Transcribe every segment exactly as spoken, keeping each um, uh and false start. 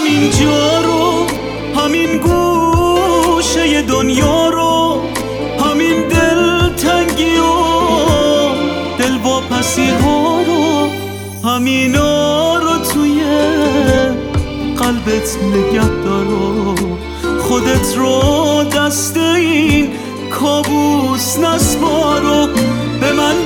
همین جا رو، همین گوشه دنیا رو، همین دلتنگی و دلواپسی ها رو، همینا رو توی قلبت نگه دار و خودت رو دست این کابوس نسپار و به من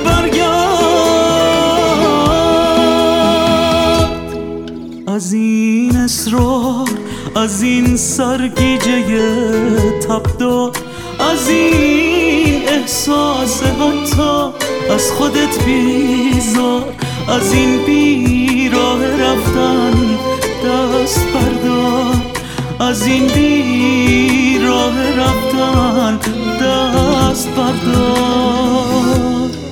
برگرد. از این اصرار، از این سرگیجه تبدار، از این احساس حتی از خودت بیزار، از این بیراه رفتن دست بردار، از این بیراه رفتن دست بردار.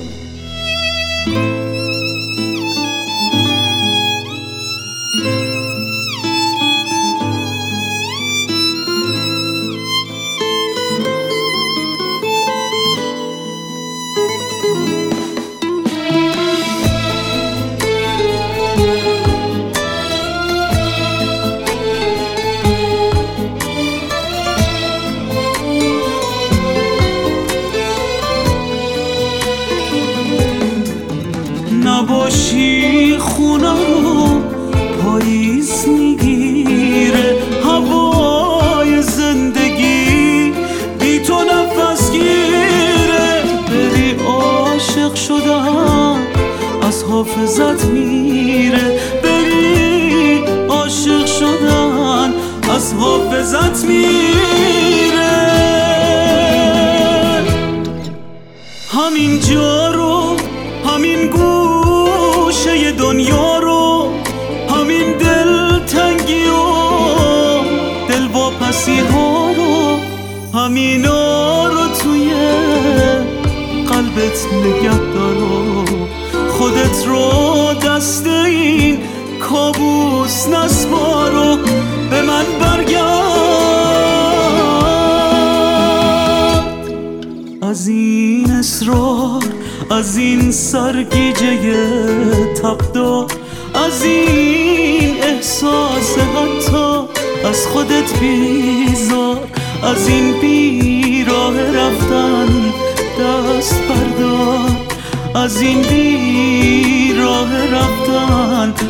نباشی خونه رو پاییز میگیره، هوای زندگی بی تو نفس گیره. بری عاشق شدن از حافظت میره، بری عاشق شدن از حافظت میره. همین جا رو، همین گوشه دنیا رو، همین دلتنگی و دلواپسی ها رو، همینا رو توی قلبت نگه دار و خودت رو دست این کابوس نسپار و به من برگرد. از این اصرار، از این سرگیجه تبدار، از این احساس حتی از خودت بیزار، از این بیراه رفتن دست بردار، از این بیراه رفتن